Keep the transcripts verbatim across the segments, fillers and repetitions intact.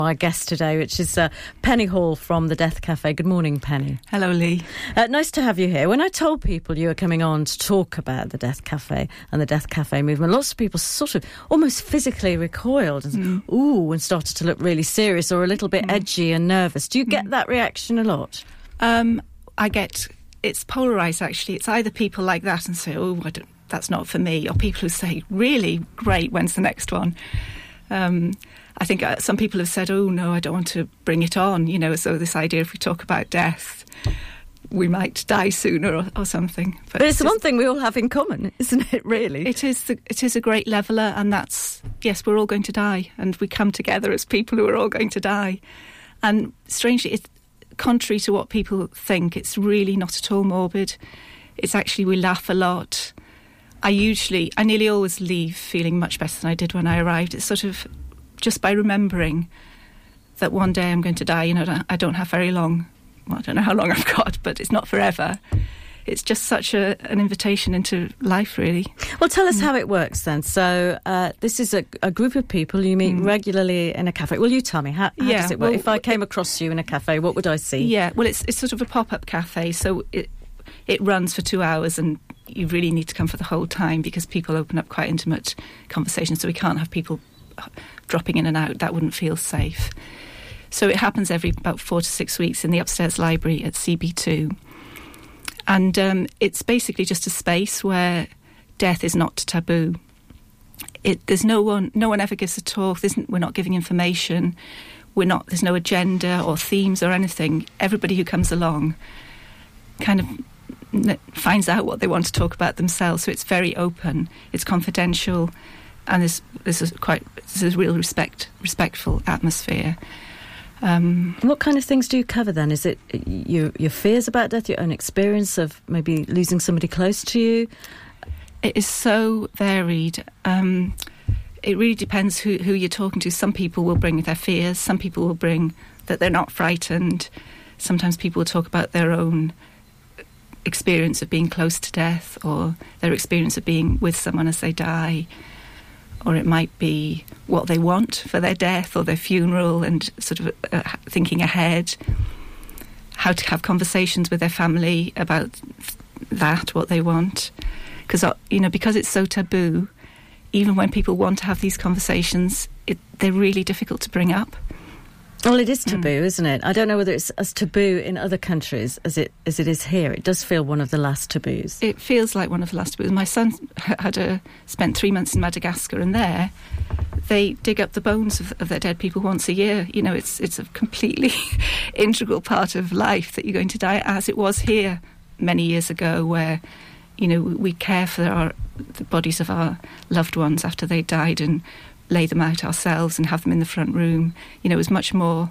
My guest today, which is uh, Penny Hall from the Death Cafe. Good morning, Penny. Hello, Lee. Uh, nice to have you here. When I told people you were coming on to talk about the Death Cafe and the Death Cafe movement, lots of people sort of almost physically recoiled and mm. ooh, and started to look really serious or a little bit mm. edgy and nervous. Do you get mm. that reaction a lot? Um, I get, it's polarised actually. It's either people like that and say, oh, I don't, that's not for me, or people who say, really, great, when's the next one? Um, I think uh, some people have said, oh, no, I don't want to bring it on, you know, so this idea if we talk about death, we might die sooner or, or something. But, but it's, it's the one thing we all have in common, isn't it, really? It is, the, it is a great leveller, and that's, yes, we're all going to die, and we come together as people who are all going to die. And strangely, it's contrary to what people think, it's really not at all morbid. It's actually, we laugh a lot. I usually, I nearly always leave feeling much better than I did when I arrived. It's sort of just by remembering that one day I'm going to die. You know, I don't have very long. Well, I don't know how long I've got, but it's not forever. It's just such a, an invitation into life, really. Well, tell us mm. how it works then. So uh, this is a, a group of people you meet mm. regularly in a cafe. Will you tell me, how, how yeah, does it work? Well, if I came across you in a cafe, what would I see? Yeah, well, it's it's sort of a pop-up cafe, so it it runs for two hours and you really need to come for the whole time because people open up quite intimate conversations, so we can't have people dropping in and out. That wouldn't feel safe. So it happens every about four to six weeks in the upstairs library at C B two. And um, it's basically just a space where death is not taboo. It, there's no one, no one ever gives a talk. There's, we're not giving information. We're not. There's no agenda or themes or anything. Everybody who comes along kind of finds out what they want to talk about themselves. So it's very open. It's confidential, and there's there's a quite there's a real respect respectful atmosphere. Um, what kind of things do you cover then? Is it your your fears about death, your own experience of maybe losing somebody close to you? It is so varied. Um, it really depends who, who you're talking to. Some people will bring their fears. Some people will bring that they're not frightened. Sometimes people will talk about their own experience of being close to death, or their experience of being with someone as they die. Or it might be what they want for their death or their funeral, and sort of uh, thinking ahead, how to have conversations with their family about that, what they want. Because, uh, you know, because it's so taboo, even when people want to have these conversations, it, they're really difficult to bring up. Well, it is taboo, mm. isn't it? I don't know whether it's as taboo in other countries as it as it is here. It does feel one of the last taboos. It feels like one of the last taboos. My son had a, spent three months in Madagascar, and there they dig up the bones of, of their dead people once a year. You know, it's it's a completely integral part of life that you're going to die, as it was here many years ago, where, you know, we care for our the bodies of our loved ones after they died and lay them out ourselves and have them in the front room. You know, it was much more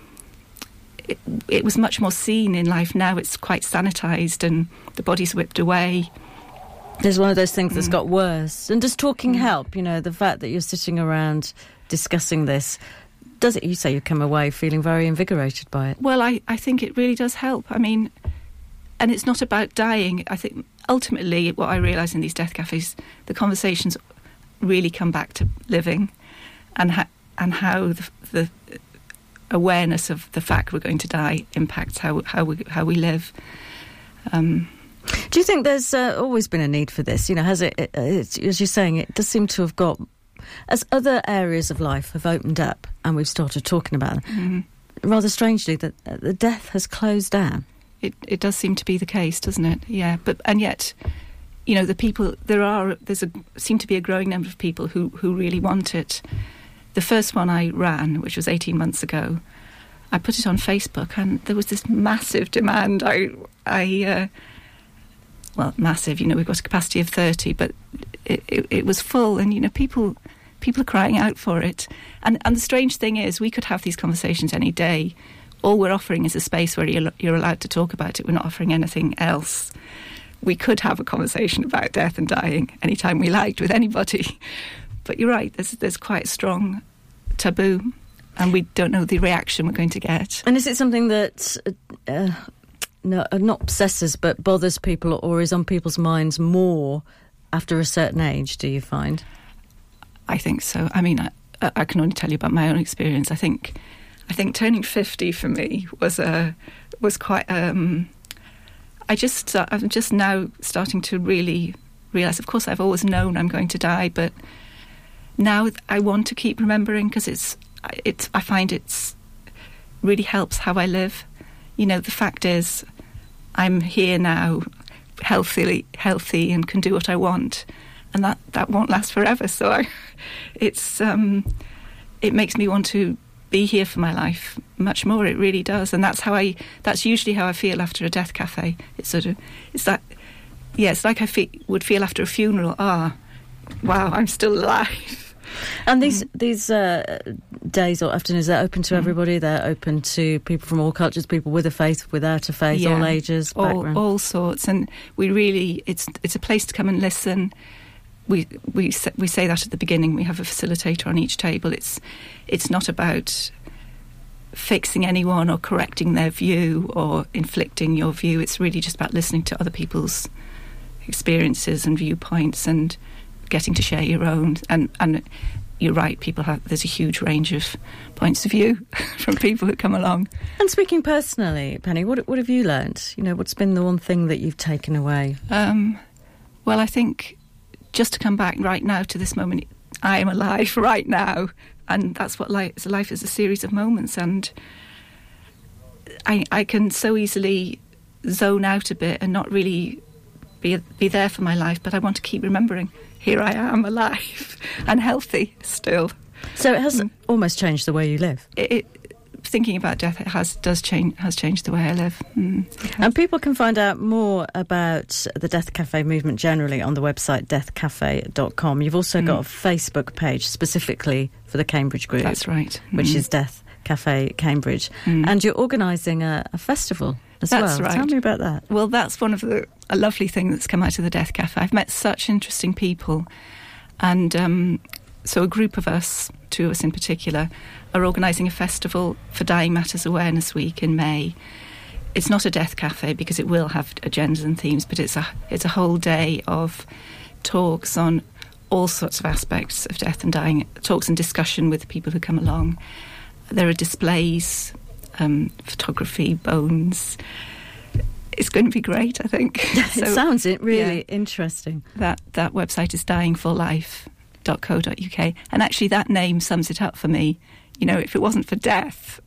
it, it was much more seen in life. Now it's quite sanitised and the body's whipped away. There's one of those things mm. that's got worse. And does talking mm. help? You know, the fact that you're sitting around discussing this, does it, you say you come away feeling very invigorated by it? Well, I, I think it really does help. I mean, and it's not about dying. I think ultimately what I realise in these death cafes, the conversations really come back to living, and ha- and how the, the awareness of the fact we're going to die impacts how how we how we live. Um, Do you think there's uh, always been a need for this? You know, has it, it, it? As you're saying, it does seem to have got, as other areas of life have opened up and we've started talking about it. Mm-hmm. Rather strangely, that uh, the death has closed down. It it does seem to be the case, doesn't it? Yeah, but and yet, you know, the people, there are, there's a, seem to be a growing number of people who, who really want it. The first one I ran, which was eighteen months ago, I put it on Facebook and there was this massive demand. I, I uh, well, massive, you know, we've got a capacity of thirty, but it, it, it was full, and, you know, people people are crying out for it. And, and the strange thing is, we could have these conversations any day. All we're offering is a space where you're, you're allowed to talk about it. We're not offering anything else. We could have a conversation about death and dying anytime we liked with anybody. But you're right, there's there's quite a strong taboo, and we don't know the reaction we're going to get. And is it something that uh, no, not obsesses but bothers people, or is on people's minds more after a certain age, do you find? I think so. I mean, I, I can only tell you about my own experience. I think I think turning fifty for me was a was quite. Um, I just uh, I'm just now starting to really realise. Of course, I've always known I'm going to die, but now I want to keep remembering because it's it's. I find it's really helps how I live. You know, the fact is, I'm here now, healthily, healthy, and can do what I want, and that, that won't last forever. So, I, it's um, it makes me want to be here for my life much more. It really does, and that's how I. That's usually how I feel after a death cafe. It's sort of, it's that, yeah, it's like I fe- would feel after a funeral. Ah, wow, I'm still alive. And these mm. these uh, days or afternoons, they're open to mm. everybody. They're open to people from all cultures, people with a faith, without a faith, yeah. all ages, all, all sorts. And we really, it's it's a place to come and listen. We we we say that at the beginning. We have a facilitator on each table. It's it's not about fixing anyone or correcting their view or inflicting your view. It's really just about listening to other people's experiences and viewpoints and getting to share your own. And and you're right, people have, there's a huge range of points of view from people who come along. And speaking personally, Penny, what what have you learned? You know, what's been the one thing that you've taken away? Um, well, I think just to come back right now to this moment, I am alive right now, and that's what life is. Life is a series of moments, and I I can so easily zone out a bit and not really be be there for my life, but I want to keep remembering. Here I am, alive and healthy still. So it has mm. almost changed the way you live. It, it, thinking about death, it has does change has changed the way I live. Mm, and people can find out more about the Death Cafe movement generally on the website death cafe dot com. You've also mm. got a Facebook page specifically for the Cambridge group. That's right. Which mm. is Death Cafe Cambridge. Mm. And you're organising a, a festival as that's well. Right. Tell me about that. Well, that's one of the a lovely thing that's come out of the Death Cafe. I've met such interesting people, and um, so a group of us, two of us in particular, are organising a festival for Dying Matters Awareness Week in May. It's not a Death Cafe because it will have agendas and themes, but it's a it's a whole day of talks on all sorts of aspects of death and dying, talks and discussion with the people who come along. There are displays, um, photography, bones. It's going to be great, I think. So, it sounds it really yeah, interesting. That that website is dying for life dot co dot uk, and actually that name sums it up for me. You know, if it wasn't for death,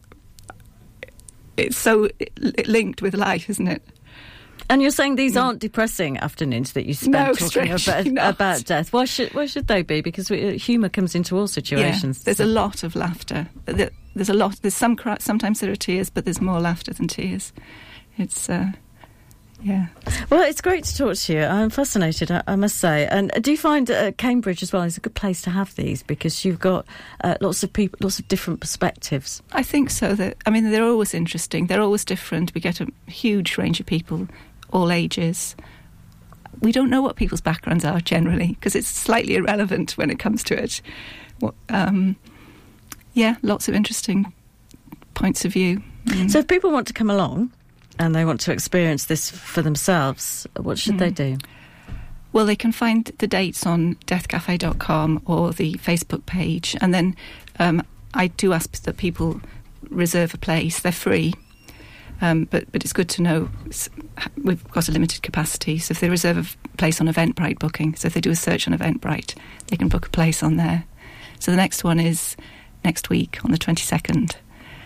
it's so linked with life, isn't it? And you're saying these aren't depressing afternoons that you spend no, talking about, about death. Why should why should they be? Because we, humour comes into all situations. Yeah, there's a lot of laughter. There's a lot. There's some cry, sometimes there are tears, but there's more laughter than tears. It's. Uh, Yeah. Well, it's great to talk to you. I'm fascinated, I, I must say. And do you find uh, Cambridge as well is a good place to have these because you've got uh, lots of people, lots of different perspectives? I think so. That I mean, they're always interesting. They're always different. We get a huge range of people, all ages. We don't know what people's backgrounds are generally because it's slightly irrelevant when it comes to it. Well, um, yeah, lots of interesting points of view. Mm. So if people want to come along and they want to experience this for themselves, what should mm. they do? Well, they can find the dates on death cafe dot com or the Facebook page. And then um, I do ask that people reserve a place. They're free. Um, but, but it's good to know we've got a limited capacity. So if they reserve a place on Eventbrite booking, so if they do a search on Eventbrite, they can book a place on there. So the next one is next week on the twenty-second.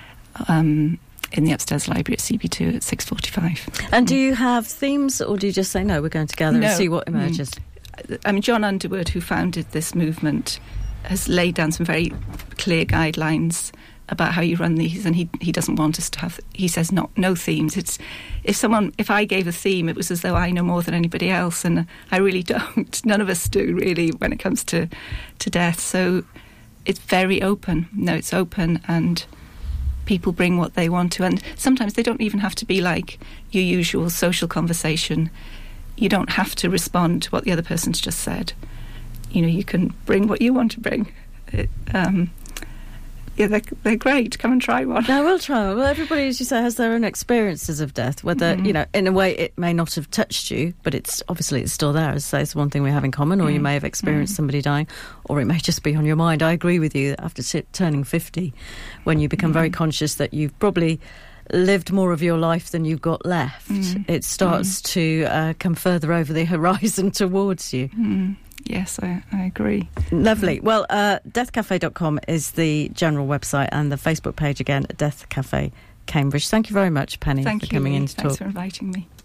Um in the upstairs library at C B two at six forty-five. And do you have themes, or do you just say, no, we're going to gather no. and see what emerges? Mm. I mean, John Underwood, who founded this movement, has laid down some very clear guidelines about how you run these, and he he doesn't want us to have, he says, not no themes. It's if someone, if I gave a theme, it was as though I know more than anybody else, and I really don't. None of us do, really, when it comes to, to death. So it's very open. No, it's open, and people bring what they want to, and sometimes they don't even have to be like your usual social conversation. You don't have to respond to what the other person's just said. You know, you can bring what you want to bring. It, um, Yeah, they're, they're great. Come and try one. No, we'll try one. Well, everybody, as you say, has their own experiences of death. Whether, mm. you know, in a way it may not have touched you, but it's obviously it's still there. As I say, it's one thing we have in common, or mm. you may have experienced mm. somebody dying, or it may just be on your mind. I agree with you that after sit, turning fifty, when you become mm. very conscious that you've probably lived more of your life than you've got left, mm. it starts mm. to uh, come further over the horizon towards you. Mm. Yes, I, I agree. Lovely. Well, uh, death cafe dot com is the general website, and the Facebook page again, Death Cafe Cambridge. Thank you very much, Penny, Thank for you, coming Lee. in to Thanks talk. for inviting me.